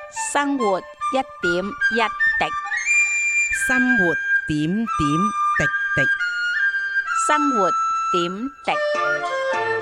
生活一點一滴， 生活點點滴滴。 生活點滴。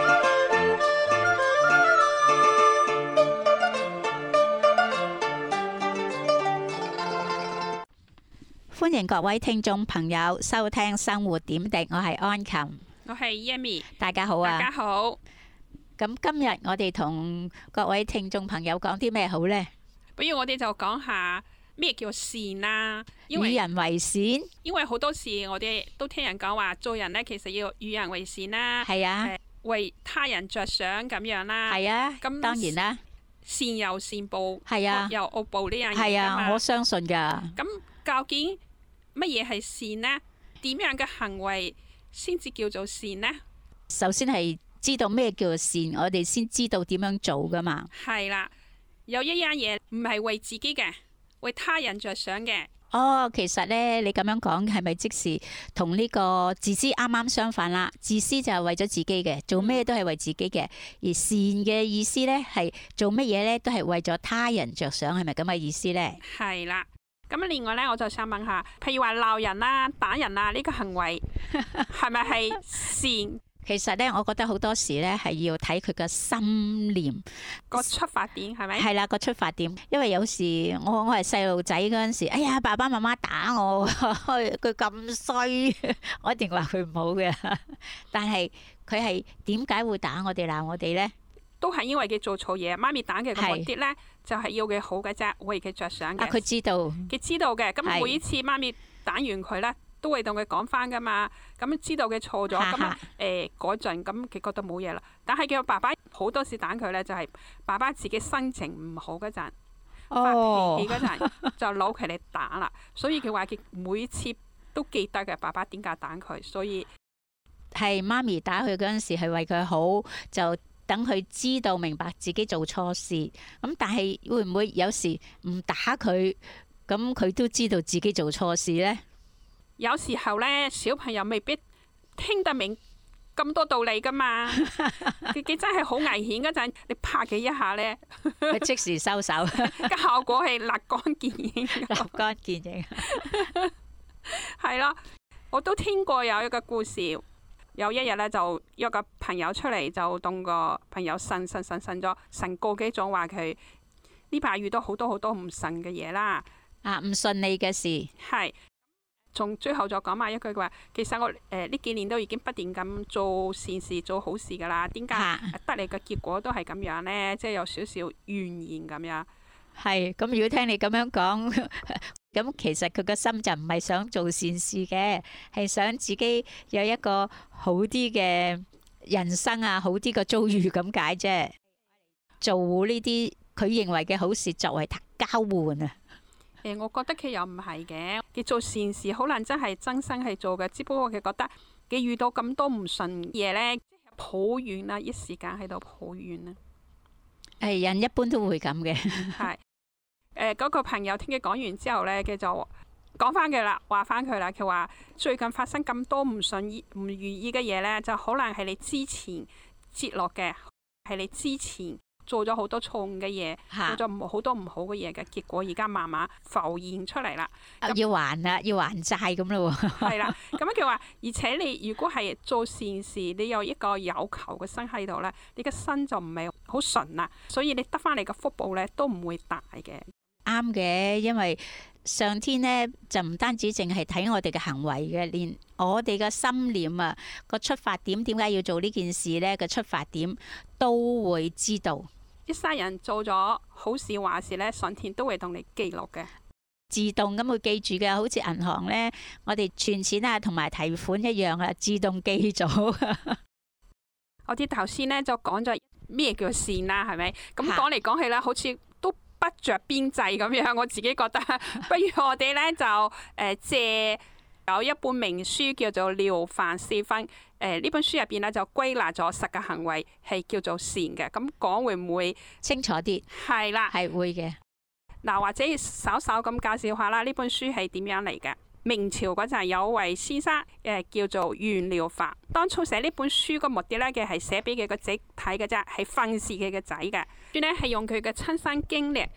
歡迎各位聽眾朋友收聽生活點滴，我係安琴， 我係 Yami， 大家好啊！ 大家好。 咁今日我哋同各位聽眾朋友講啲咩好呢？ 不如我哋就講下咩叫善啦。 與人為善， 因為好多時我哋都聽人講話，做人呢其實要與人為善啦， 係啊， 為他人着想咁樣啦。 係啊， 咁當然啦， 善有善報， 係啊， 有惡報呢樣嘢係㗎嘛。 啊，我相信噶。 咁究竟乜嘢係善呢？點樣嘅行為先至叫做善呢？ 首先係知道咩叫善，我哋先知道點樣做噶嘛。 係啦，有一樣嘢唔係為自己嘅，為他人着想嘅。 哦，其實咧，你咁樣講係咪即是同呢個自私啱啱相反啦？自私就係為咗自己嘅，做咩都係為自己嘅；而善嘅意思咧，係做乜嘢咧都係為咗他人着想，係咪咁嘅意思咧？ 係啦。咁另外咧，我就想問下，譬如話鬧人啦、打人啊，呢個行為係咪係善？ 其實咧，我覺得好多時咧係要睇佢嘅心念個出發點係咪？ 係啦，個出發點。因為有時我係細路仔嗰陣時，哎呀，爸爸媽媽打我，佢咁衰，我一定話佢唔好嘅。但係佢係點解會打我哋鬧我哋咧？ 都係因為佢做錯嘢，媽咪打嘅目的咧，就係要佢好嘅啫，為佢着想嘅。 佢知道， 佢知道嘅。咁每一次媽咪打完佢咧，都會同佢講翻噶嘛。咁知道佢錯咗，咁改進，咁佢覺得冇嘢啦。但係佢爸爸好多時打佢咧，就係爸爸自己心情唔好嗰陣，發脾氣嗰陣，就攞佢嚟打啦。所以佢話佢每次都記得嘅，爸爸點解打佢，所以係媽咪打佢嗰陣時係為佢好，就等佢知道明白自己做錯事。咁但係會唔會有時唔打佢，咁佢都知道自己做錯事呢？ 有時候咧，小朋友未必聽得明咁多道理噶嘛。佢真係好危險嗰陣，你拍佢一下咧， 佢即時收手， 個效果係立竿見影。 立竿見影。 係咯，我都聽過有一個故事。有一日咧，就約個朋友出嚟，就同個朋友呻咗，呻個幾鐘，話佢呢排遇到好多唔順嘅嘢啦。 啊，唔順利嘅事。 係，從最後就講埋一句話，其實我呢幾年都已經不斷咁做善事、做好事噶啦，點解得嚟嘅結果都係咁樣呢？即係有少少怨言咁樣。 係，咁如果聽你咁樣講，咁其實佢個心就唔係想做善事嘅，係想自己有一個好啲嘅人生啊，好啲嘅遭遇咁解啫。做呢啲佢認為嘅好事作為交換啊。 我覺得佢又唔係嘅，佢做善事可能真係真心去做嘅，只不過佢覺得佢遇到咁多唔順嘢呢，抱怨啦，一時間喺度抱怨啦。 人一般都會咁嘅。 係，嗰個朋友聽佢講完之後呢，佢就講翻佢啦，話翻佢啦。佢話最近發生咁多唔如意嘅嘢呢，就可能係你之前接落嘅，係你之前做咗好多錯誤嘅嘢，做咗好多唔好嘅嘢嘅結果，而家慢慢浮現出嚟啦。 要還啦，要還債咁咯。 係啦，咁樣佢話，而且你如果係做善事，你有一個有求嘅心喺度呢，你嘅心就唔係好純啦，所以你得翻嚟嘅福報呢都唔會大嘅。 啱嘅，因為上天呢就唔單止淨係睇我哋嘅行為嘅，連我哋嘅心念啊，個出發點點解要做呢件事呢？個出發點都會知道。 一世人做咗好事壞事呢，上天都會同你記錄嘅， 自動咁會記住嘅。好似銀行呢，我哋存錢啊同埋提款一樣啊，自動記咗。 我哋頭先呢就講咗咩叫善啦，係咪？咁講嚟講去呢，好似都不着邊際咁樣。我自己覺得，不如我哋呢就借有一本名書叫做《了凡四訓》。呢本書入邊呢，就歸納咗10個行為係叫做善嘅。咁講會唔會清楚啲？ 係啦， 係會嘅。 嗱，或者稍稍咁介紹下啦，呢本書係點樣嚟嘅？明朝嗰陣有位先生叫做袁了凡，當初寫呢本書個目的呢，嘅係寫俾佢個仔睇嘅啫，係訓示佢個仔嘅。書呢係用佢嘅親身經歷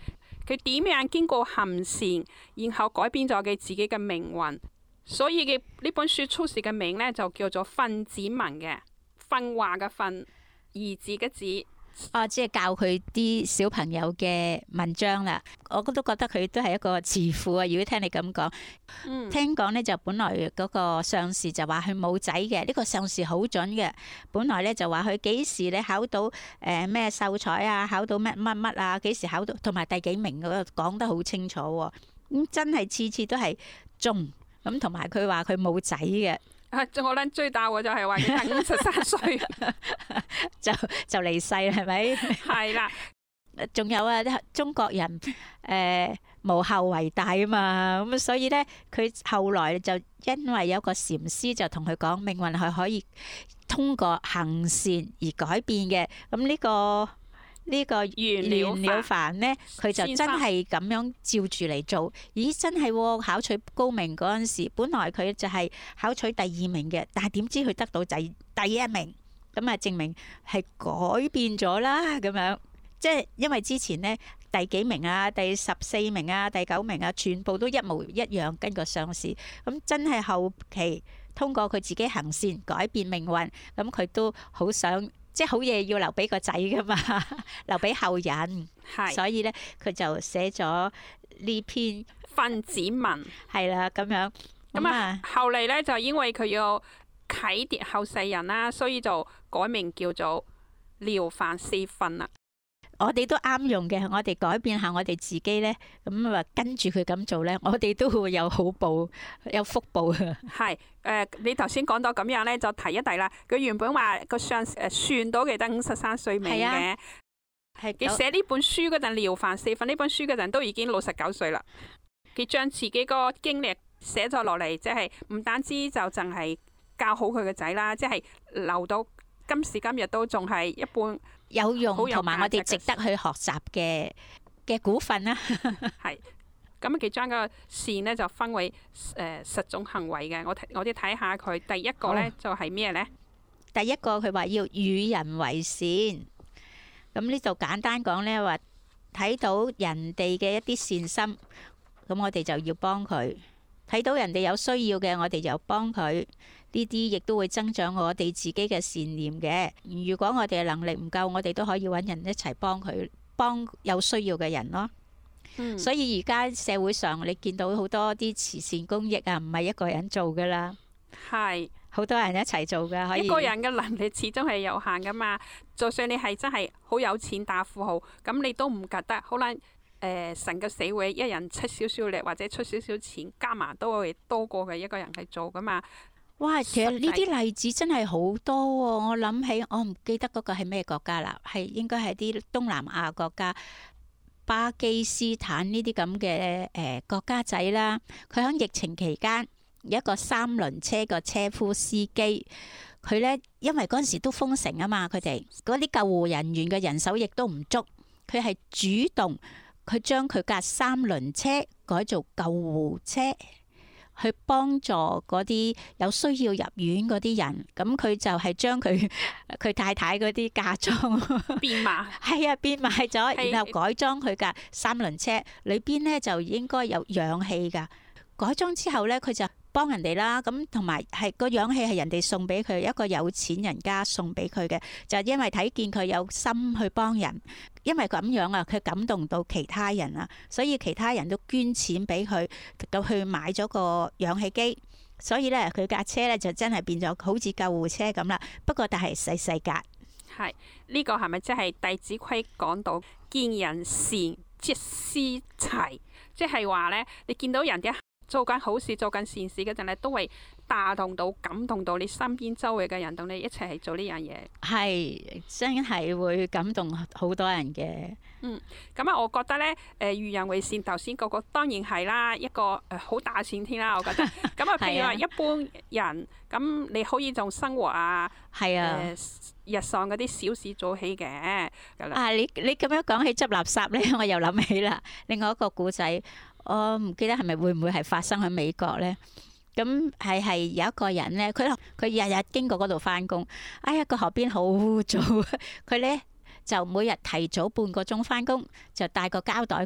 佢點樣經過行善，然後改變咗佢自己嘅命運。所以嘅呢本書出世嘅名呢，就叫做訓子文嘅，訓話嘅訓，兒子嘅子。 哦，即係教佢啲小朋友嘅文章啦。我都覺得佢都係一個慈父啊。如果聽你咁講，聽講呢就本來嗰個相士就話佢冇仔嘅，呢個相士好準嘅。本來呢就話佢幾時咧考到咩秀才啊，考到乜乜乜啊，幾時考到，同埋第幾名嗰個講得好清楚喎。咁真係次次都係中咁，同埋佢話佢冇仔嘅。 我諗最大嘅就係話佢53歲就離世啦，係咪？ 係啦。 仲有啊，中國人無後為大啊嘛，咁所以咧，佢後來就因為有個禪師就同佢講，命運係可以通過行善而改變嘅。咁呢個袁了凡呢，佢就真係咁樣照住嚟做。咦，真係喎！考取高明嗰陣時，本來佢就係考取第2名嘅，但係點知佢得到第1名，咁啊證明係改變咗啦。咁樣即係因為之前呢，第幾名啊、第14名啊、第9名啊，全部都一模一樣，根據上士。咁真係後期通過佢自己行善改變命運，咁佢都好想。即係好嘢要留俾個仔噶嘛，留俾後人，所以咧佢就寫咗呢篇訓子文， 係啦咁樣。 咁啊，後嚟咧就因為佢要啟迪後世人啦，所以就改名叫做了凡四訓啦。 我哋都啱用嘅，我哋改變下我哋自己咧，咁啊跟住佢咁做咧，我哋都會有好報，有福報啊！ 係你頭先講到咁樣咧，就提一提啦。佢原本話個相算到佢得53歲命嘅，係佢寫呢本書嗰陣，了凡四訓呢本書嗰陣都已經69歲啦。佢將自己個經歷寫咗落嚟，即係唔單止就淨係教好佢個仔啦，即係留到今時今日都仲係一般。 有用同埋我哋值得去學習嘅股份啦。 係咁，佢將個善呢就分為10種行為嘅。我哋睇下佢第一個呢就係咩呢？ 第一個佢話要與人為善。咁呢度簡單講呢，話睇到人哋嘅一啲善心，咁我哋就要幫佢。睇到人哋有需要嘅，我哋就幫佢。呢啲亦都會增長我哋自己嘅善念嘅。如果我哋嘅能力唔夠，我哋都可以揾人一齊幫佢，幫有需要嘅人咯。所以而家社會上你見到好多啲慈善公益啊，唔係一個人做噶啦，係好多人一齊做噶。可以一個人嘅能力始終係有限噶嘛。就算你係真係好有錢大富豪，咁你都唔覺得可能成個社會一人出少少力或者出少少錢，加埋都會多過嘅一個人去做噶嘛。哇！其實呢啲例子真係好多喎。我諗起，我唔記得嗰個係咩國家啦，係應該係啲東南亞國家，巴基斯坦呢啲咁嘅國家仔啦。佢喺疫情期間，有一個3輪車個車夫司機，佢呢因為嗰陣時都封城啊嘛，佢哋嗰啲救護人員嘅人手亦都唔足，佢係主動佢將佢架3輪車改做救護車。去幫助嗰啲有需要入院嗰啲人，咁佢就係將佢太太嗰啲嫁妝變賣，係啊，變賣咗，然後改裝佢架3輪車，裏邊呢就應該有氧氣㗎。改裝之後呢，佢就幫人哋啦，咁同埋係個氧氣係人哋送俾佢，一個有錢人家送俾佢嘅，就因為睇見佢有心去幫人，因為咁樣啊，佢感動到其他人啊，所以其他人都捐錢俾佢，咁去買咗個氧氣機，所以咧佢架車咧就真係變咗好似救護車咁啦。不過但係細細格。係呢個係咪即係《弟子規》講到見人善即施齊，即係話咧，你見到人哋做緊好事、做緊善事嗰陣咧，都會打動到、感動到你身邊周圍嘅人，同你一齊去做呢樣嘢。係真係會感動好多人嘅。咁啊，我覺得咧，與人為善，頭先個當然係啦，一個好大善添啦，我覺得。咁啊，譬如話一般人，咁你可以從生活啊，係啊，日常嗰啲小事做起嘅。啊，你咁樣講起執垃圾咧，我又諗起啦，另外一個故仔。我唔記得係咪會唔會係發生喺美國呢？咁係有一個人呢，佢日日經過嗰度返工。哎呀，個河邊好污糟，佢呢就每日提早半個鐘返工，就帶個膠袋佢，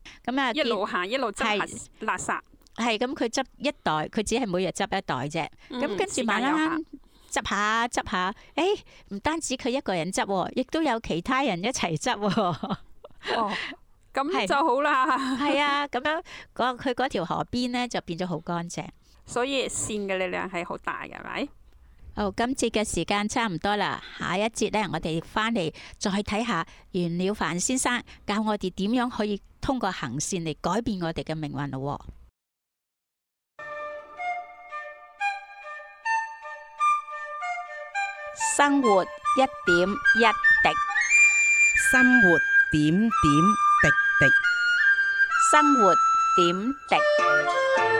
咁啊， 一路行一路執下垃圾。 係咁，佢執一袋，佢只係每日執一袋啫。咁跟住慢慢執下執下，誒，唔單止佢一個人執，亦都有其他人一齊執。 哦，咁就好啦。 係啊，咁樣佢嗰條河邊咧就變咗好乾淨。 所以善嘅力量係好大嘅，係咪？ 好，今節嘅時間差唔多啦，下一節咧，我哋翻嚟再睇下袁了凡先生教我哋點樣可以通過行善嚟改變我哋嘅命運咯。生活一點一滴， 生活點點滴滴， 生活點滴。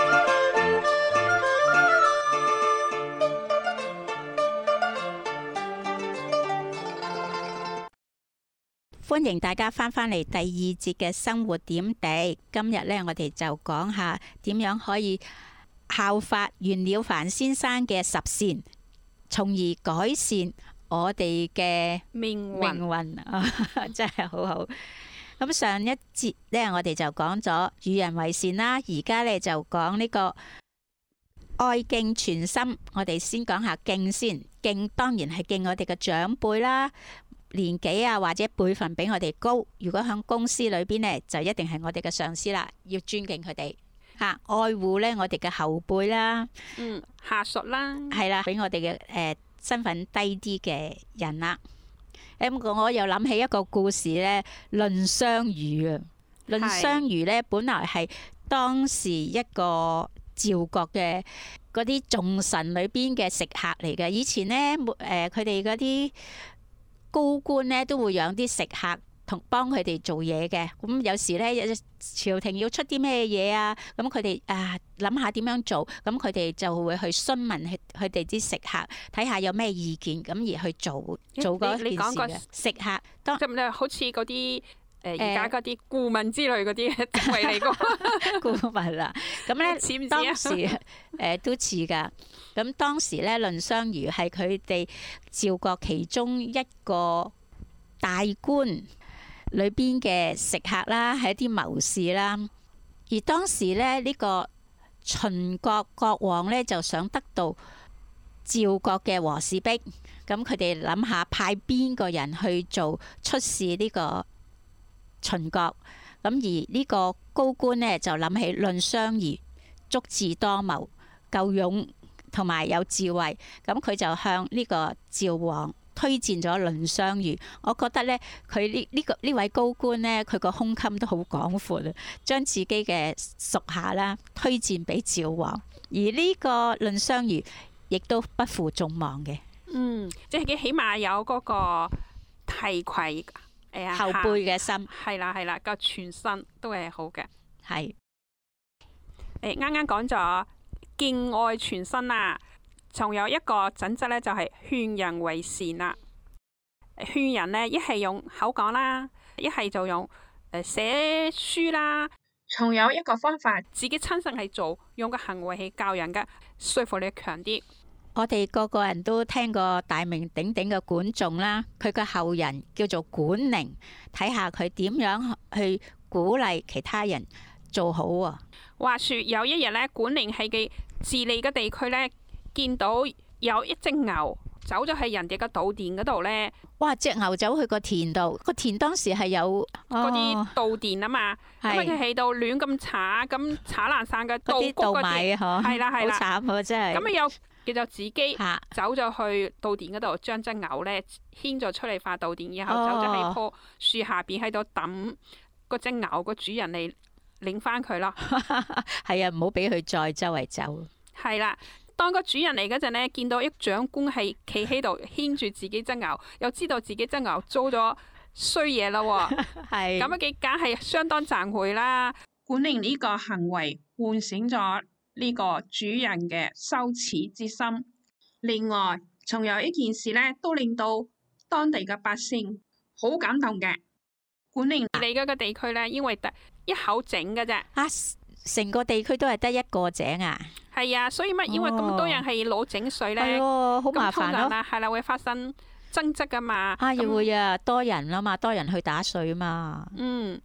歡迎大家翻返嚟第二節嘅生活點滴。今日呢，我哋就講下點樣可以效法袁了凡先生嘅十善，從而改善我哋嘅命運啊！真係好好。咁上一節呢，我哋就講咗與人為善啦，而家呢，就講呢個愛敬全心。我哋先講下敬先，敬當然係敬我哋嘅長輩啦。年紀啊，或者輩份比我哋高，如果喺公司裏邊呢，就一定係我哋嘅上司啦，要尊敬佢哋嚇，愛護呢我哋嘅後輩啦， 下屬啦， 係啦，比我哋嘅身份低啲嘅人啦。我又諗起一個故事呢，論相如啊，論相如呢，本來係當時一個趙國嘅嗰啲眾臣裏邊嘅食客嚟嘅，以前呢，佢哋嗰啲高官咧都會養啲食客同幫佢哋做嘢嘅，咁有時咧朝廷要出啲咩嘢啊，咁佢哋諗下點樣做，咁佢哋就會去詢問佢哋啲食客，睇下有咩意見，咁而去做嗰件事嘅。食客當即係好似嗰啲而家嗰啲顧問之類嗰啲職位嚟㗎， 顧問啦。咁咧似唔似啊？ 當時都似㗎。咁當時咧，論相如係佢哋趙國其中一個大官裏邊嘅食客啦，係一啲謀士啦。而當時咧，呢個秦國國王咧就想得到趙國嘅和氏璧，咁佢哋諗下派邊個人去做出使呢個秦國，咁而呢個高官呢，就諗起論相如，足智多謀，夠勇同埋有智慧，咁佢就向呢個趙王推薦咗論相如。我覺得呢，佢呢位高官呢，佢個胸襟都好廣闊啊，將自己嘅屬下啦推薦俾趙王，而呢個論相如亦都不負眾望嘅。 即係佢起碼有嗰個提攜後輩嘅心， 係啦，個全身都係好嘅。 係啱啱講咗敬愛全身啦，仲有一個準則咧，就係勸人為善啦。勸人呢，一係用口講啦，一係就用寫書啦。仲有一個方法，自己親身去做，用個行為去教人嘅，說服力強啲。 我哋個個人都聽過大名鼎鼎嘅管仲啦，佢個後人叫做管寧，睇下佢點樣去鼓勵其他人做好啊。 話說有一日咧，管寧喺佢治理嘅地區咧，見到有一隻牛走咗喺人哋嘅稻田嗰度咧。 哇！隻牛走去個田度，個田當時係有嗰啲稻田啊嘛，咁啊佢喺度亂咁鏟，咁鏟爛晒嘅稻谷嗰啲，係啦，好慘啊真係。 咁啊又佢就自己走咗去稻田嗰度，將隻牛咧牽咗出嚟塊稻田，然後走咗喺棵樹下邊喺度等嗰隻牛個主人嚟領翻佢咯。 係啊，唔好俾佢再周圍走。 係啦。當個主人嚟嗰陣呢，見到一長官係企喺度牽住自己隻牛，又知道自己隻牛做咗衰嘢啦，係咁啊，佢梗係相當慚愧啦。管寧呢個行為喚醒咗呢個主人嘅羞恥之心。另外，仲有一件事呢，都令到當地嘅百姓好感動嘅。管寧你嗰個地區呢，因為得一口井嘅啫。 成個地區都係得一個井啊！ 係啊，所以因為咁多人係攞井水咧， 好麻煩咯。 係啦，會發生爭執噶嘛。 會啊，多人啦嘛，多人去打水嘛。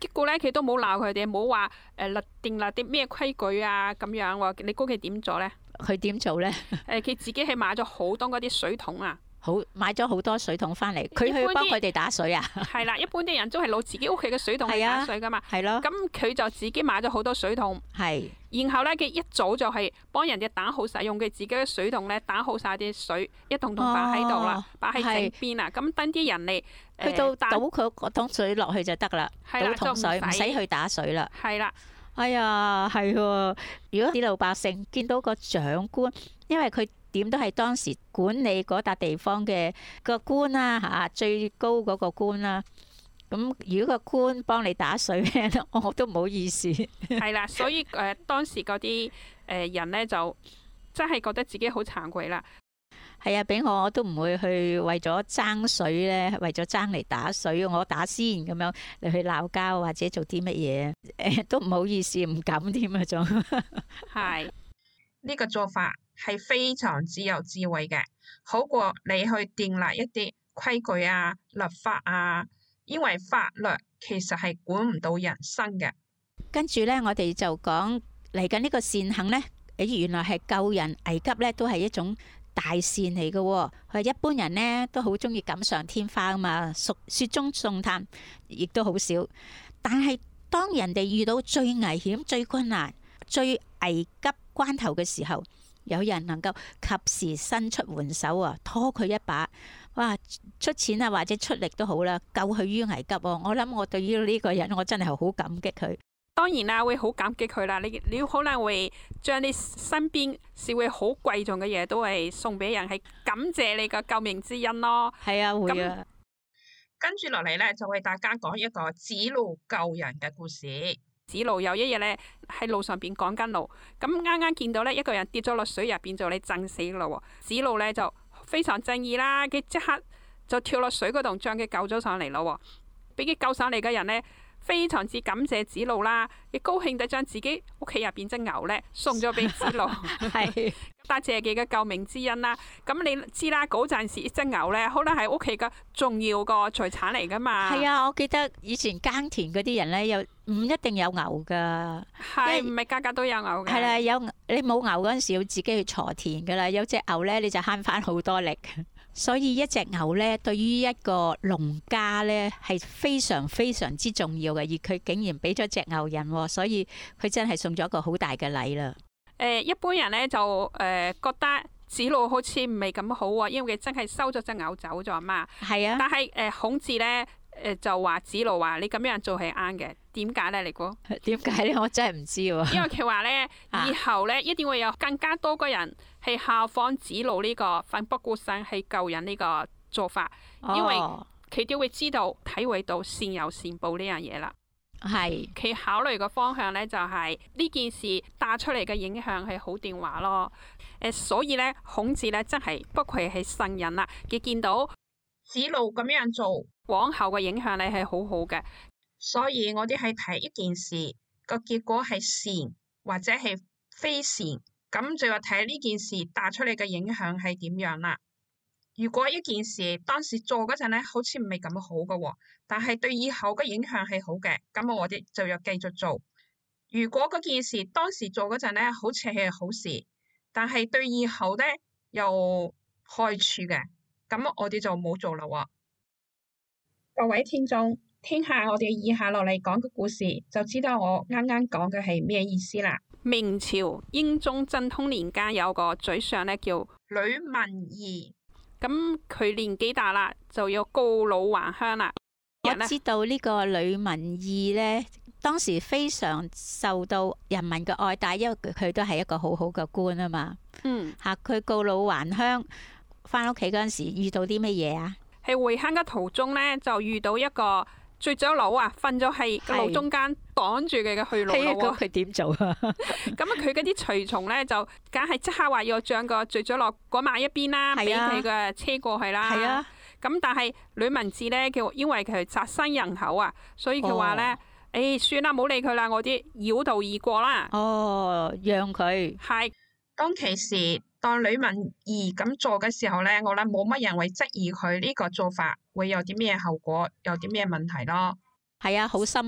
結果咧佢都冇鬧佢哋，冇話定立啲咩規矩啊咁樣喎。你估佢點做咧？ 佢點做咧？ 佢自己係買咗好多嗰啲水桶啊！ 好買咗好多水桶翻嚟，佢去幫佢哋打水啊？ 係啦，一般啲人都係攞自己屋企嘅水桶嚟打水噶嘛。 係咯。 咁佢就自己買咗好多水桶。 係。 然後咧，佢一早就係幫人哋打好晒，用佢自己嘅水桶咧打好晒啲水，一桶桶擺喺度啦，擺喺正邊啊。咁等啲人嚟去到倒佢個桶水落去就得啦，倒桶水唔使去打水啦。 係啦。 哎呀，係喎！如果啲老百姓見到個長官，因為佢點都係當時管理嗰笪地方嘅個官啦嚇，最高嗰個官啦。咁如果個官幫你打水咧，我都唔好意思。 係啦，所以當時嗰啲人咧就真係覺得自己好慚愧啦。 係啊，俾我都唔會去為咗爭水咧，為咗爭嚟打水，我打先咁樣嚟去鬧交或者做啲乜嘢，都唔好意思，唔敢添啊仲。 係呢個做法係非常之有智慧嘅，好過你去訂立一啲規矩啊、立法啊，因為法律其實係管唔到人生嘅。 跟住咧，我哋就講嚟緊呢個善行咧，原來係救人危急咧，都係一種大善嚟嘅。佢話一般人呢都好中意錦上添花啊嘛，雪中送炭亦都好少。但係當人哋遇到最危險、最困難、最危急關頭嘅時候，有人能夠及時伸出援手啊，拖佢一把，哇！出錢啊或者出力都好啦，救佢於危急。我諗我對於呢個人，我真係好感激佢。 當然啦，會好感激佢啦。你可能會將你身邊視為好貴重嘅嘢，都係送俾人，係感謝你嘅救命之恩咯。 係啊，會啊。 跟住落嚟咧，就為大家講一個指路救人嘅故事。 指路有一日咧喺路上邊趕緊路，咁啱啱見到咧一個人跌咗落水入邊，就你浸死咯。指路咧就非常正義啦，佢即刻就跳落水嗰度將佢救咗上嚟咯。俾佢救上嚟嘅人咧，非常之感謝子路啦，亦高興地將自己屋企入邊隻牛咧送咗俾子路，係多謝佢嘅救命之恩啦。咁你知啦，嗰陣時隻牛咧可能係屋企嘅重要個財產嚟噶嘛。 係啊，我記得以前耕田嗰啲人咧，又唔一定有牛噶， 係唔係家家都有牛嘅？ 係啦，有你冇牛嗰陣時要自己去鋤田噶啦，有隻牛咧你就慳翻好多力。所以一隻牛咧，對於一個農家咧係非常非常之重要嘅，而佢竟然俾咗隻牛人，所以佢真係送咗一個好大嘅禮啦。 一般人咧就覺得子路好似唔係咁好啊，因為佢真係收咗隻牛走咗嘛。係啊。但係孔子咧就話子路話你咁樣做係啱嘅，點解咧？你估？點解咧？我真係唔知喎。 因為佢話咧，以後咧一定會有更加多個人係效仿子路呢個奮不顧身去救人呢個做法，因為佢都會知道體會到善有善報呢樣嘢啦。係佢考慮嘅方向咧，就係呢件事帶出嚟嘅影響係好定壞咯。所以咧，孔子咧真係不愧係聖人啦。佢見到子路咁樣做， 往後嘅影響力係好好嘅。 所以我哋係睇一件事個結果係善或者係非善，咁就要睇呢件事帶出嚟嘅影響係點樣啦。如果一件事當時做嗰陣咧，好似唔係咁好嘅，但係對以後嘅影響係好嘅，咁我哋就要繼續做。如果嗰件事當時做嗰陣咧，好似係好事，但係對以後咧有害處嘅，咁我哋就冇做啦。各位聽眾，聽下我哋以下落嚟講嘅故事，就知道我啱啱講嘅係咩意思啦。 明朝英宗正統年間有個宰相咧叫呂文義。 咁佢年紀大啦，就要告老還鄉啦。 我知道呢個呂文義呢，當時非常受到人民嘅愛戴，因為佢都係一個好好嘅官啊嘛。吓佢告老還鄉，翻屋企嗰陣時遇到啲乜嘢啊？ 喺回鄉嘅途中呢，就遇到一個醉酒佬啊，瞓咗喺個路中間，擋住佢嘅去路咯。 咁佢點做啊？ 咁啊，佢嗰啲隨從咧就梗係即刻話要將個醉酒佬趕埋一邊啦，俾佢嘅車過去啦。係啊。咁但係呂文志咧，佢因為佢責身人口啊，所以佢話咧，算啦，唔好理佢啦，我啲繞道而過啦。 哦，讓佢。 係。 當其時，當呂文義咁做嘅時候咧，我諗冇乜人會質疑佢呢個做法會有啲咩後果，有啲咩問題咯。 係啊，好心咯。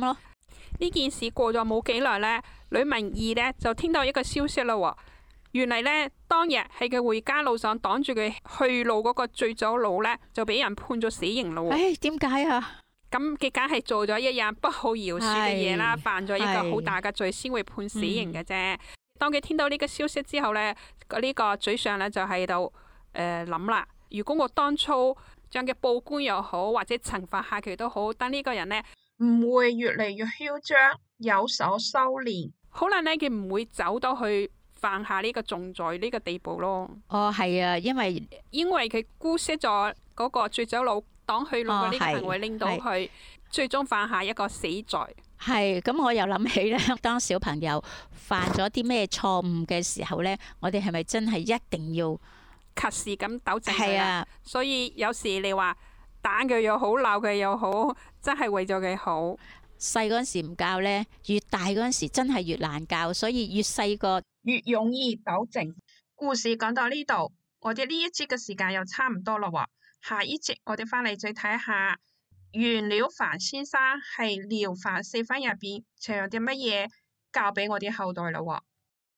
呢件事過咗冇幾耐呢，呂文義呢就聽到一個消息啦喎。原嚟呢，當日喺佢回家路上擋住佢去路嗰個醉酒佬呢，就俾人判咗死刑咯喎。 點解啊？ 咁佢梗係做咗一樣不好饒恕嘅嘢啦，犯咗一個好大嘅罪先會判死刑嘅啫。當佢聽到呢個消息之後呢，呢個嘴上呢就喺度諗啦。如果我當初將佢報官又好，或者懲罰下佢都好，等呢個人呢唔會越嚟越囂張，有所收斂， 可能呢，佢唔會走到去犯下呢個重罪呢個地步咯。 哦，係啊，因為佢姑息咗嗰個醉酒佬擋去路嘅呢個行為，令到佢最終犯下一個死罪。 係咁，我又諗起咧，當小朋友犯咗啲咩錯誤嘅時候咧，我哋係咪真係一定要及時咁糾正佢？ 係啊， 所以有時你話打佢又好，鬧佢又好，真係為咗佢好。 細嗰陣時唔教咧，越大嗰陣時真係越難教，所以越細個越容易糾正。故事講到呢度，我哋呢一節嘅時間又差唔多啦喎。下一節我哋翻嚟再睇下袁了凡先生係了凡四訓入邊仲有啲乜嘢教俾我哋後代啦喎。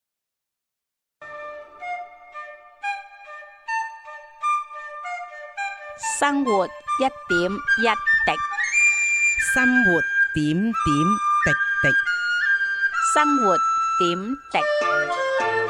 生活一點一滴， 生活點點滴滴。 生活點滴。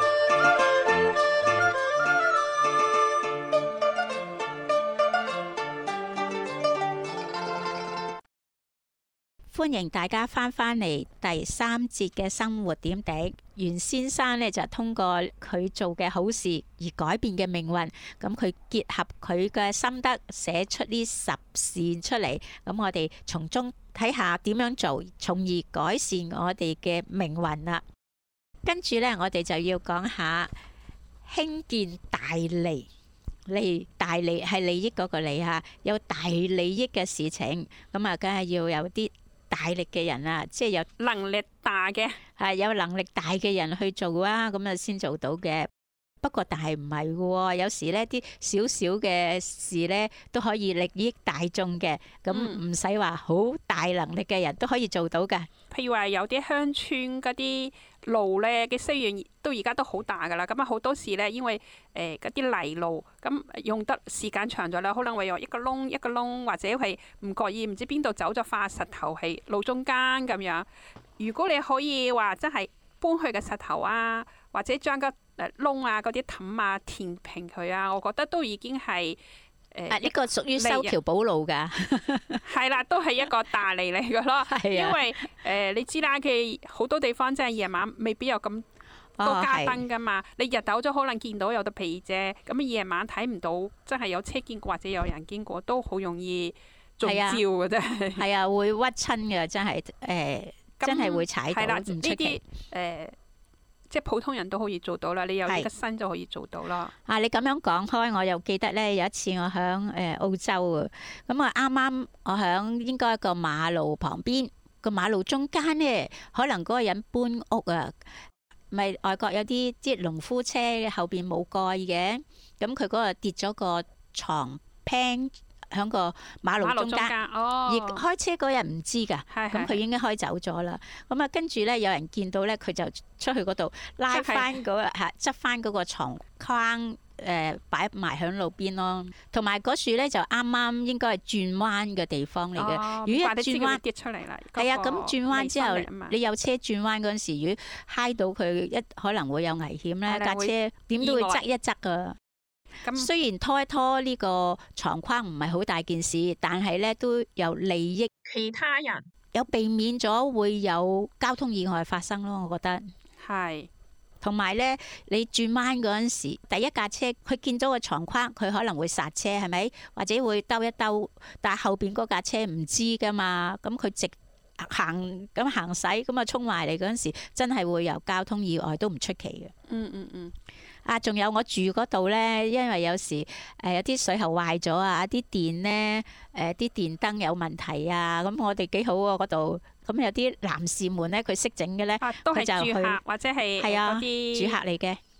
歡迎大家翻嚟第三節嘅生活點滴。袁先生呢就通過佢做嘅好事而改變嘅命運，咁佢結合佢嘅心得寫出呢10事出嚟，咁我哋從中睇下點樣做，從而改善我哋嘅命運啦。跟住呢，我哋就要講下興建大利。大利係利益嗰個利嚇，有大利益嘅事情，咁啊，梗係要有啲大力嘅人啊，即係有能力大嘅， 有能力大嘅人去做啊，咁啊先做到嘅。不過但係唔係喎，有時呢啲少少嘅事呢都可以利益大眾嘅，咁唔使話好大能力嘅人都可以做到㗎。 譬如話有啲鄉村嗰啲路呢嘅雖然到而家都好大噶啦，咁啊好多時呢，因為嗰啲泥路咁用得時間長咗啦，可能會有一個窿，或者係唔覺意唔知邊度走咗塊石頭喺路中間咁樣。如果你可以話真係搬去嘅石頭啊，或者將個窿啊嗰啲氹啊填平佢啊，我覺得都已經係呢個屬於修橋補路㗎。 係啦，都係一個大利嚟㗎咯。因為你知啦，佢好多地方真係夜晚未必有咁多加燈㗎嘛。你日頭咗可能見到有得皮啫，咁夜晚睇唔到，真係有車經過或者有人經過都好容易中招嘅啫。 係啊，會屈親嘅，真係真係會踩到，唔出奇。 即係普通人都可以做到啦，你有呢個心就可以做到啦。 你咁樣講開，我又記得咧，有一次我響澳洲啊，咁啊啱啱我響應該一個馬路旁邊，個馬路中間呢，可能嗰個人搬屋啊，咪外國有啲農夫車後邊冇蓋嘅，咁佢嗰個跌咗個床 pan。喺個馬路中間，而開車嗰人唔知㗎，咁佢已經開走咗啦。咁啊，跟住咧有人見到咧，佢就出去嗰度拉翻嗰個執翻嗰個牀框，擺埋喺路邊咯。同埋嗰樹咧就啱啱應該係轉彎嘅地方嚟嘅。如果一轉彎跌出嚟啦， 係啊，咁轉彎之後，你有車轉彎嗰陣時，如果揩到佢可能會有危險咧，架車點都會側一側㗎。雖然拖一拖呢個床框唔係好大件事，但係咧都有利益其他人， 有避免咗會有交通意外發生咯。我覺得係， 同埋咧，你轉彎嗰陣時，第一架車佢見到個床框，佢可能會剎車，係咪？或者會兜一兜，但係後邊嗰架車唔知噶嘛，咁佢直行駛咁啊，衝埋嚟嗰陣時，真係會有交通意外都唔出奇嘅。仲有我住嗰度咧，因為有時有啲水喉壞咗啊，啲電咧啲電燈有問題啊，咁我哋幾好喎嗰度。咁有啲男士們咧，佢識整嘅咧， 都係住客或者係嗰啲住客嚟嘅。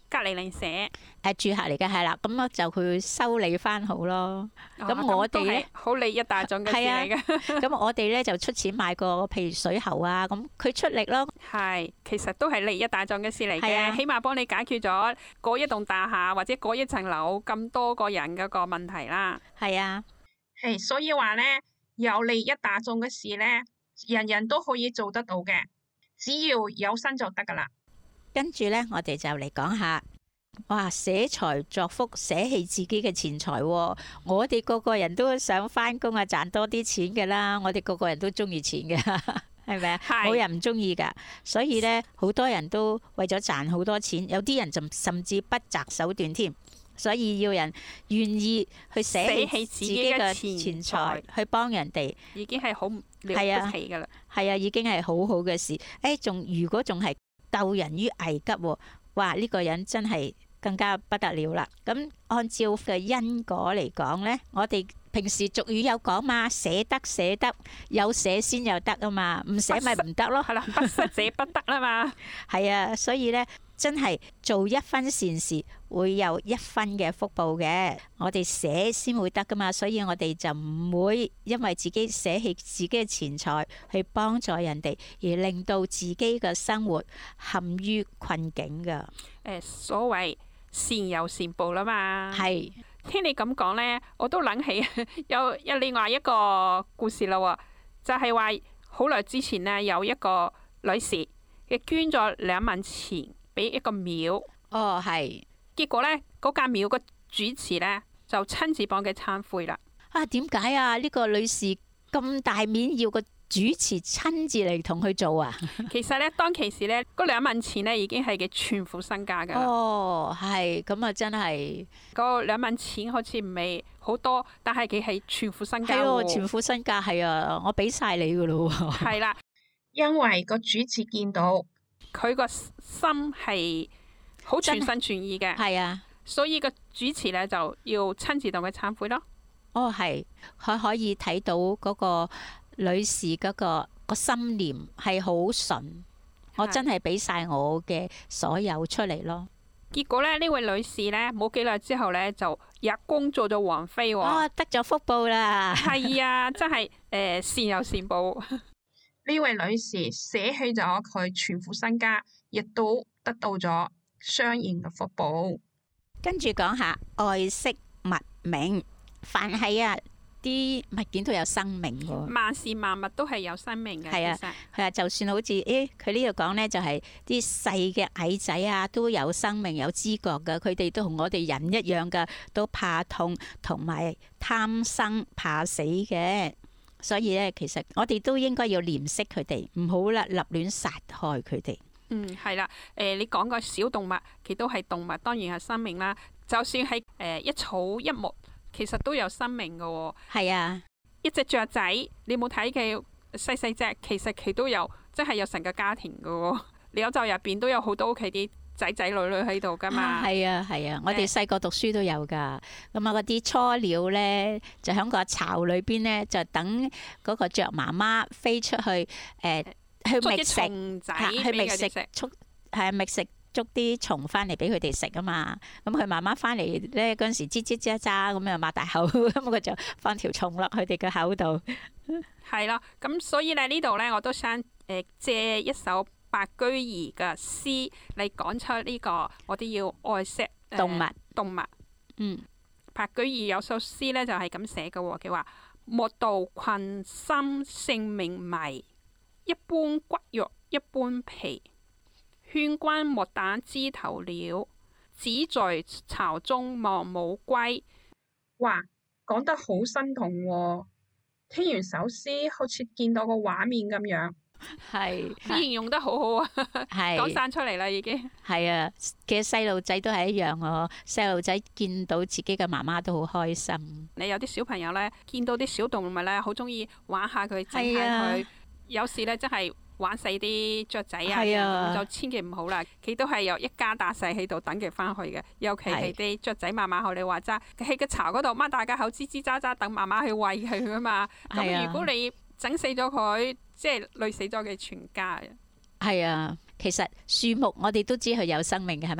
隔離鄰舍住客嚟嘅係啦，咁我就去修理翻好咯。咁我哋咧好利益大眾嘅事嚟嘅。 咁我哋咧就出錢買個譬如水喉啊，咁佢出力咯。 係，其實都係利益大眾嘅事嚟係啊嘅，起碼幫你解決咗嗰一棟大廈或者嗰一層樓咁多個人嗰個問題啦。 係啊， 係，所以話咧，有利益大眾嘅事咧，人人都可以做得到嘅，只要有心就得噶啦。 跟住咧，我哋就嚟講下，哇！捨財作福，捨棄自己嘅錢財喎。我哋個個人都想翻工啊，賺多啲錢㗎啦。我哋個個人都中意錢嘅，係咪啊？ 係冇人唔中意㗎。所以咧，好多人都為咗賺好多錢，有啲人就甚至不擇手段添。所以要人願意去捨棄自己嘅錢財去幫人哋， 已經係好了不起㗎啦。 係啊，已經係好好嘅事。如果仲係救人於危急喎，哇！呢個人真係更加不得了啦。咁按照嘅因果嚟講呢，我哋平時俗語有講嘛，捨得捨得，有捨先有得啊嘛，唔捨咪唔得咯。 係啦，不失者不得啦嘛。 係啊，所以呢，真係做一分善事會有一分嘅福報嘅。我哋捨先會得噶嘛，所以我哋就唔會因為自己捨棄自己嘅錢財去幫助人哋，而令到自己嘅生活陷於困境噶。 所謂善有善報啦嘛。 係， 聽你咁講呢，我都諗起有另外一個故事啦喎，就係話好耐之前呢，有一個女士嘅捐咗2萬錢俾一個廟。 哦，係。 結果呢，嗰間廟個主持呢，就親自幫佢懺悔啦。 啊，點解啊？呢個女士咁大面要個主持親自嚟同佢做啊？ 其實呢，當其時呢，嗰2萬錢呢已經係佢全副身家㗎啦。 哦，係，咁啊，真係嗰2萬錢好似唔係好多，但係佢係全副身家喎。 係喎，全副身家係啊，我俾晒你㗎咯喎。 係啦， 因為個主持見到佢個心係好全心全意嘅， 係啊， 所以個主持咧就要親自同佢懺悔咯。 哦，係，佢可以睇到嗰個女士嗰個心念係好純，我真係俾晒我嘅所有出嚟咯。 結果咧，呢位女士咧冇幾耐之後咧就入宮做咗皇妃喎。 哦，得咗福報啦！ 係啊，真係善有善報。 呢位女士捨棄咗佢全副身家，亦都得到咗相應嘅福報。 跟住講下愛惜物命，凡係啊啲物件都有生命喎。 萬事萬物都係有生命嘅。 係啊， 其實係啊，就算好似佢呢度講呢，就係啲細嘅蟻仔啊，都有生命有知覺噶，佢哋都同我哋人一樣噶，都怕痛同埋貪生怕死嘅。所以咧，其實我哋都應該要憐惜佢哋，唔好立亂殺害佢哋。 係啦。你講個小動物，佢都係動物，當然係生命啦。就算係一草一木，其實都有生命噶喎。 係啊， 一隻雀仔，你冇睇佢細細隻，其實佢都有，即係有成個家庭噶喎。鳥就入邊都有好多屋企啲仔仔女女喺度噶嘛。 係啊，係啊，我哋細個讀書都有噶。咁啊，嗰啲雛鳥咧，就喺個巢裏邊咧，就等嗰個雀媽媽飛出去去覓食，去覓食捉捉啲蟲翻嚟俾佢哋食啊嘛。咁佢媽媽翻嚟咧嗰陣時，吱吱喳喳咁樣擘大口，咁佢就放條蟲落佢哋嘅口度。 係啦，咁所以咧呢度咧，我都想借一首白居易嘅詩嚟講出呢個我哋要愛惜動物。白居易有首詩咧就係咁寫嘅喎，佢話莫道群心性命迷，一般骨肉一般皮。勸君莫打枝頭鳥，只在巢中望母歸。 哇，講得好生動喎！聽完首詩，好似見到個畫面咁樣。 係， 形容得好好啊！ 係講晒出嚟啦，已經係啊。其實細路仔都係一樣喎，細路仔見到自己嘅媽媽都好開心。 你有啲小朋友呢，見到啲小動物呢，好中意玩下佢，整下佢。有時呢，真係玩死啲雀仔啊，就千祈唔好啦。佢都係有一家大細喺度等佢翻去嘅。尤其係啲雀仔媽媽，學你話齋，喺個巢嗰度擘大家口，吱吱喳喳等媽媽去餵佢啊嘛。咁如果你整死咗佢，即係累死咗佢全家嘅。 係啊，其實樹木我哋都知佢有生命嘅，係咪？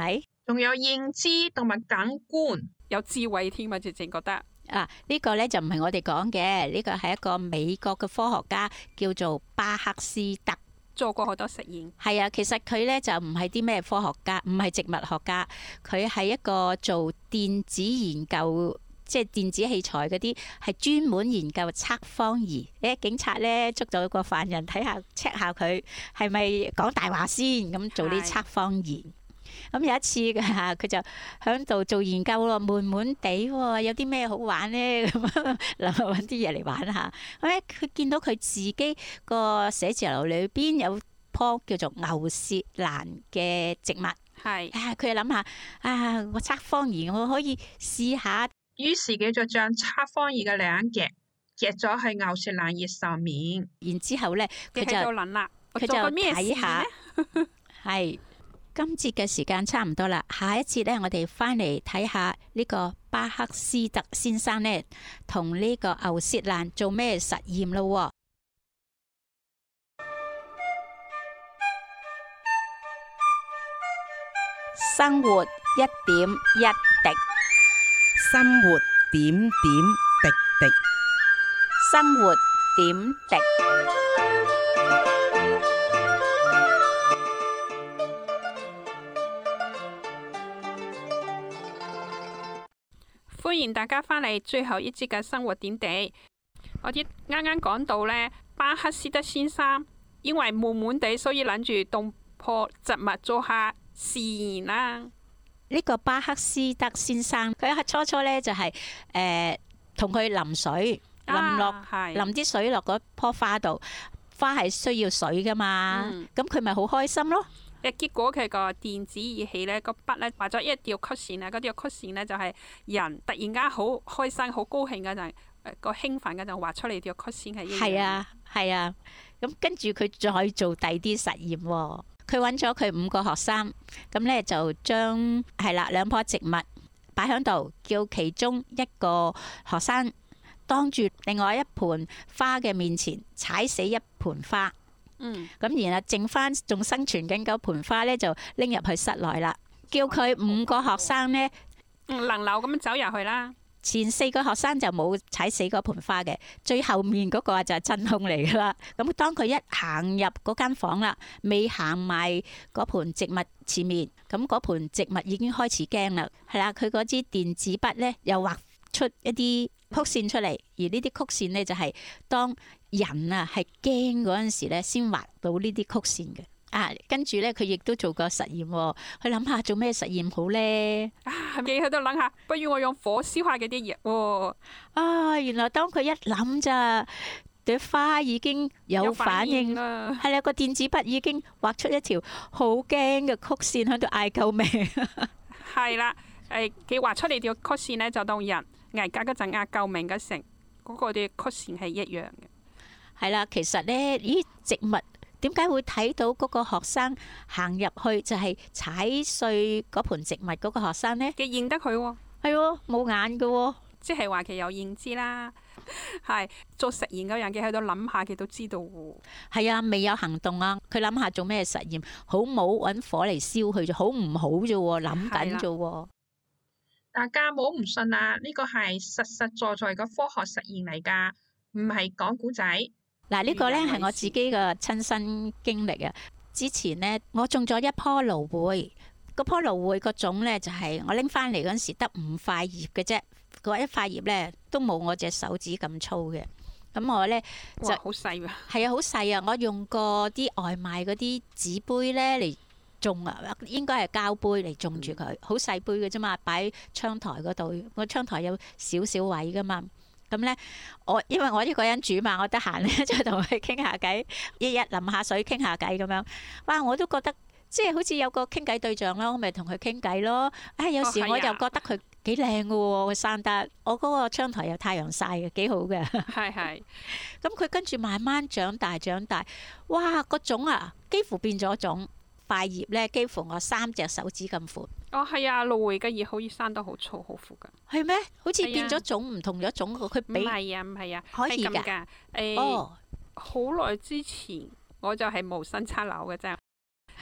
仲有認知同埋感官， 有智慧添啊！直情覺得呢個咧就唔係我哋講嘅，呢個係一個美國嘅科學家叫做巴克斯特， 做過好多實驗。 係啊，其實佢咧就唔係啲咩科學家，唔係植物學家，佢係一個做電子研究，即係電子器材嗰啲，係專門研究測謊儀。警察咧捉到個犯人，睇下 check 下佢係咪講大話先，咁做啲測謊儀。咁有一次佢就喺度做研究咯，悶悶地喎，有啲咩好玩咧？咁諗下揾啲嘢嚟玩下。咁咧佢見到佢自己個寫字樓裏邊有棵叫做牛舌蘭嘅植物， 係佢就諗下我測謊儀我可以試下。 於是佢就將測謊儀嘅兩夾咗喺牛舌蘭葉上面， 然之後咧佢就睇下，係。今節嘅時間差唔多啦，下一節咧，我哋翻嚟睇下呢個巴克斯特先生呢，同呢個牛舌蘭做咩實驗咯。生活一點一滴， 生活點點滴滴， 生活點滴。 歡迎大家返嚟最後一節嘅生活點滴。我哋啱啱講到呢，巴克斯特先生因為悶悶地，所以諗住種棵植物做下試驗啦。 呢個巴克斯特先生，佢初呢就係同佢淋水，淋啲水落嗰棵花度，花係需要水噶嘛，咁佢咪好開心咯。 結果佢個電子儀器呢，個筆呢畫咗一條曲線啊，嗰條曲線呢，就係人突然間好開心、好高興嗰陣，個興奮嗰陣畫出嚟條曲線係一樣。係啊，咁跟住佢再做第啲實驗喎。 佢揾咗佢5個學生，咁呢就將2棵植物擺喺度，叫其中一個學生當住另外一盆花嘅面前踩死一盆花。咁然後剩翻仲生存緊嗰盆花咧，就拎入去室內啦。叫佢5個學生呢， 輪流咁走入去啦。 前4個學生就冇踩死嗰盆花嘅，最後面嗰個就係真空嚟噶啦。咁當佢一行入嗰間房啦，未行埋嗰盆植物前面，咁嗰盆植物已經開始驚啦。係啦，佢嗰支電子筆咧又畫出一啲曲線出嚟，而呢啲曲線呢，就係當人係驚嗰陣時咧，先畫到呢啲曲線嘅。跟住咧，佢亦都做過實驗，佢諗下做咩實驗好咧？ 係咪喺度諗下？不如我用火燒下嗰啲葉。 原來當佢一諗咋，朵花已經有反應啦。係啦，個電子筆已經畫出一條好驚嘅曲線喺度嗌救命。 係啦，佢畫出嚟條曲線呢，就當人危急嗰陣嗌救命嘅時，嗰個啲曲線係一樣嘅。 係啦，其實咧，植物點解會睇到嗰個學生行入去就係踩碎嗰盆植物嗰個學生呢？ 佢認得佢喎。 係喎，冇眼嘅喎， 即係話佢有認知啦。係做實驗嗰樣嘅喺度諗下，佢都知道喎。 係啊，未有行動啊，佢諗下做咩實驗，好冇揾火嚟燒佢，就好唔好啫喎，諗緊啫喎。 大家冇唔信啊！呢個係實實在在嘅科學實驗嚟㗎，唔係講古仔。 嗱，呢個呢係我自己嘅親身經歷啊！之前呢，我種咗一棵蘆薈，嗰棵蘆薈個種呢，就係我拎翻嚟嗰陣時得5塊葉嘅啫，嗰一塊葉呢都冇我隻手指咁粗嘅。咁我呢，就好細啊！ 係啊，好細啊！我用過啲外賣嗰啲紙杯呢嚟種啊，應該係膠杯嚟種住佢，好細杯嘅啫嘛，擺窗台嗰度，個窗台有少少位噶嘛。咁咧，因為我一個人煮嘛，我得閒咧就同佢傾下偈，日日淋下水傾下偈咁樣。哇！我都覺得即係好似有個傾偈對象咯，我咪同佢傾偈咯。有時我又覺得佢幾靚嘅喎，佢生得，我嗰個窗台有太陽曬嘅，幾好嘅。係。咁佢跟住慢慢長大，哇！個種啊，幾乎變咗種。塊葉咧，幾乎我3隻手指咁闊。 係啊，蘆薈嘅葉可以生得好粗好闊噶。 係咩？好似變咗種，唔同咗種。佢唔係啊， 可以㗎。 好耐之前我就係無心插柳嘅啫。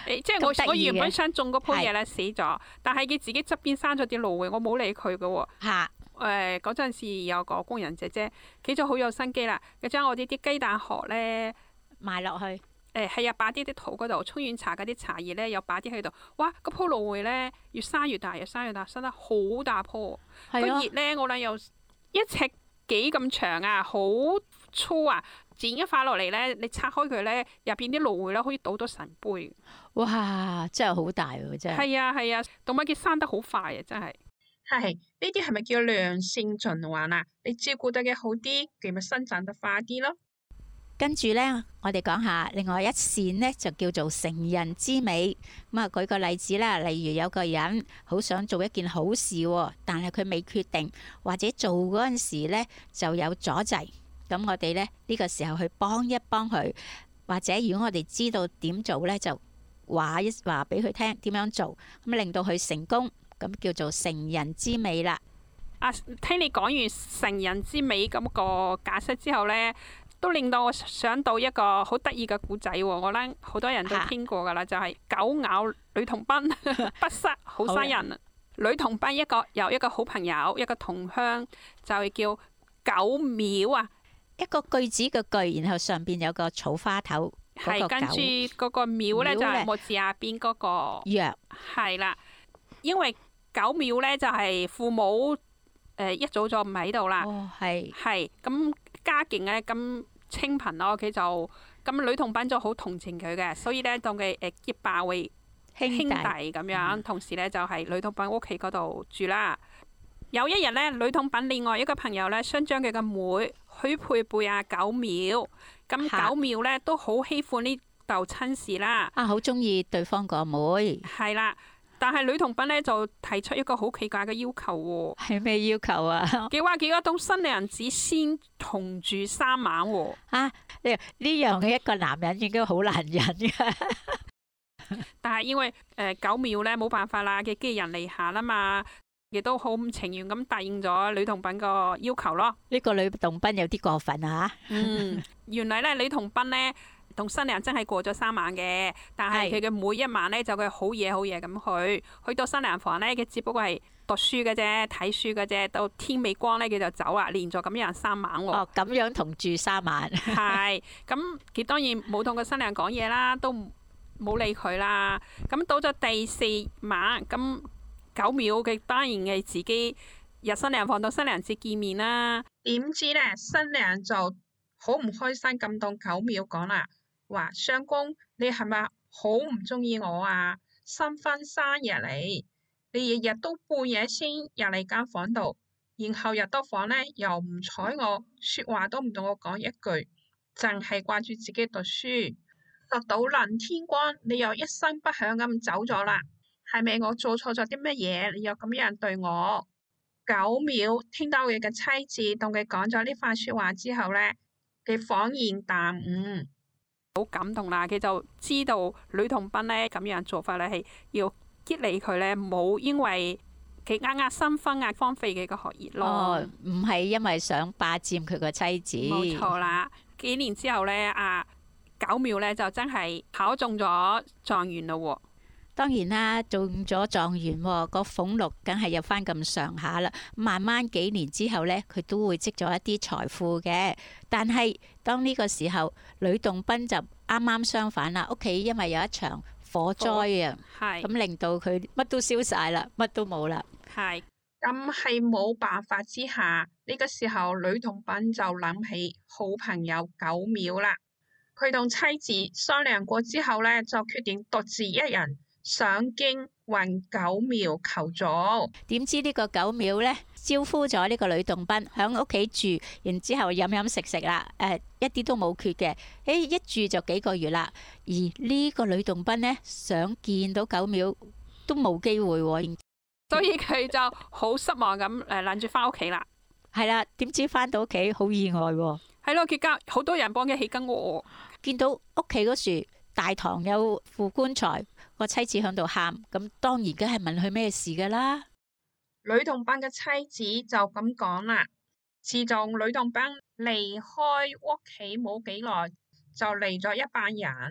即係我原本想種嗰樖嘢咧係死咗，但係佢自己側邊生咗啲蘆薈，我冇理佢嘅喎。 嚇嗰陣時有個工人姐姐，佢就好有心機啦。佢將我啲雞蛋殼咧， 埋落去， 係啊，擺啲土嗰度，沖完茶嗰啲茶葉咧，又擺啲喺度。哇！嗰樖蘆薈咧，越生越大，越生越大，生得好大棵。個係咯葉咧，我諗有1尺幾咁長啊，好粗啊！剪一塊落嚟咧，你拆開佢咧，入邊啲蘆薈咧，可以倒到成杯。 哇！真係好大喎，真係。 係啊係啊，動物佢生得好快啊，真係。 係呢啲係咪叫良性循環啊？你照顧得嘅好啲，佢咪生長得快啲咯。 跟住呢，我哋講下另外一線呢，就叫做成人之美。咁啊，舉個例子啦，例如有個人好想做一件好事喎，但係佢未決定，或者做嗰陣時呢就有阻滯。咁我哋呢個時候去幫一幫佢，或者如果我哋知道點做呢，就話一話俾佢聽點樣做，咁令到佢成功，咁叫做成人之美啦。 啊，聽你講完成人之美咁個解釋之後呢，都令到我想到一個好得意嘅故仔喎。我諗好多人都聽過㗎啦，就係狗咬女童賓，不失好生人。女童賓有一個好朋友，一個同鄉，就係叫狗苗啊。 一個句子嘅句，然後上邊有個草花頭，嗰個係跟住嗰個苗呢，就係木字下邊嗰個藥。 係啦，因為狗苗呢，就係父母一早就唔喺度啦。 哦，係咁家境咧咁清貧咯，佢就咁女童賓就好同情佢嘅，所以咧當佢結拜為兄弟咁樣，同時咧就係女童賓屋企嗰度住啦。有一日咧，女童賓另外一個朋友咧想將佢嘅妹許配俾阿狗苗，咁狗苗咧都好喜歡呢竇親事啦。 啊，好中意對方個妹。 係啦，但係女童賓咧就提出一個好奇怪嘅要求喎。 係咩要求啊？ 佢話佢要當新娘子先同住3晚喎。 啊，呢樣嘅一個男人應該好難忍嘅。 但係因為狗苗咧冇辦法啦，佢寄人籬下啦嘛，亦都好唔情願咁答應咗女童賓個要求咯。 呢個女童賓有啲過分啊！ 原來咧女童賓咧同新娘真係過咗3晚嘅，但係佢嘅每一晚咧就佢好夜咁去到新娘房咧，佢只不過係讀書嘅啫，睇書嘅啫，到天未光咧佢就走啦，連續咁樣3晚喎。 哦，咁樣同住3晚。 係，咁佢當然冇同個新娘講嘢啦，都冇理佢啦。咁到咗第4晚，咁狗苗嘅當然係自己入新娘房同新娘子見面啦。 點知咧新娘就好唔開心咁同狗苗講啦，話相公你係咪好唔中意我啊？新婚生日嚟，你日日都半夜先入嚟間房度，然後入到房咧又唔睬我，說話都唔同我講一句，淨係掛住自己讀書。讀到臨天光，你又一聲不響咁走咗啦，係咪我做錯咗啲乜嘢？你又咁樣對我？狗苗聽到佢嘅妻子同佢講咗呢番說話之後咧，佢恍然大悟， 好感動啦！佢就知道女童賓咧咁樣做法咧係要激勵佢咧，冇因為佢啱啱新婚啊荒廢佢嘅學業咯。 哦，唔係因為想霸佔佢個妻子。 冇錯啦！幾年之後咧，狗苗咧就真係考中咗狀元咯喎。 當然啦，中咗狀元喎，個俸祿梗係有翻咁上下啦。慢慢幾年之後呢，佢都會積咗一啲財富嘅。但係當呢個時候，呂洞賓就啱啱相反啦，屋企因為有一場火災啊，咁令到佢乜都燒晒啦，乜都冇啦。 係咁係冇辦法之下，呢個時候呂洞賓就諗起好朋友狗苗啦。佢同妻子商量過之後呢，就決定獨自一人上京揾狗苗求助。 點知呢個狗苗呢，招呼咗呢個呂洞賓喺屋企住，然之後飲飲食食啦，一啲都冇缺嘅。一住就幾個月啦。而呢個呂洞賓呢，想見到狗苗都冇機會喎， 所以佢就好失望咁諗住翻屋企啦。 係啦，點知翻到屋企好意外喎。 係咯，佢家好多人幫佢起間屋， 見到屋企嗰樹大堂有副棺材，個妻子喺度喊，咁當然梗係問佢咩事噶啦。 呂洞賓嘅妻子就咁講啦，自從呂洞賓離開屋企冇幾耐，就嚟咗一班人，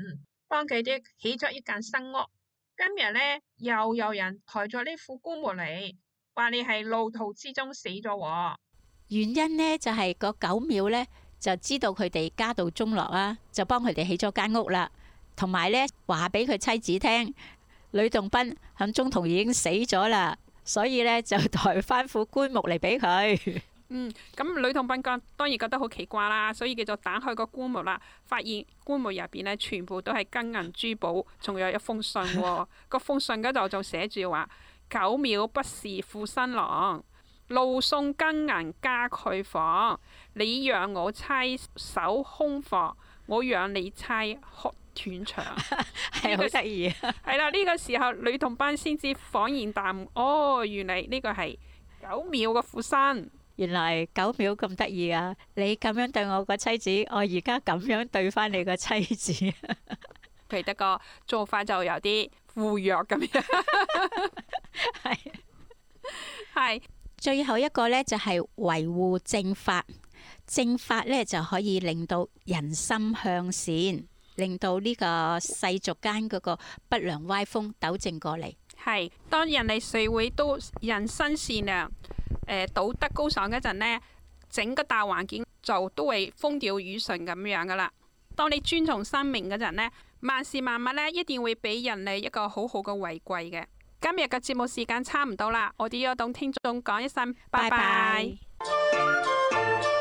幫佢哋起咗一間新屋。今日呢，又有人抬咗呢副棺木嚟，話你係路途之中死咗喎。 原因呢，就係個九廟呢，就知道佢哋家道中落啦，就幫佢哋起咗間屋啦，同埋呢話俾佢妻子聽，呂洞賓響中途已經死咗啦，所以呢，就抬翻副棺木嚟俾佢。 咁呂洞賓當然覺得好奇怪啦，所以佢就打開個棺木啦，發現棺木入邊呢，全部都係金銀珠寶，仲有一封信喎。個封信嗰度就寫住話：九廟不是負新郎，路送金銀家俱房，你讓我妻守空房，我讓你妻哭斷腸。 係好得意啊！ 係啦，呢個時候呂洞賓先至恍然大悟，哦，原嚟呢個係九廟嘅負新。 原來九廟咁得意啊！你咁樣對我個妻子，我而家咁樣對翻你個妻子， 佢得個做法就有啲附約咁樣。係最後一個呢，就係維護正法，正法呢，就可以令到人心向善，令到呢個世俗間嗰個不良歪風糾正過嚟。 係當人類社會都人心善良，道德高尚嗰陣呢，整個大環境就都會風調雨順咁樣噶啦。當你尊重生命嗰陣呢，萬事萬物呢，一定會俾人類一個好好嘅回饋嘅。今日嘅節目時間差唔多啦，我哋要同聽眾講一聲拜拜。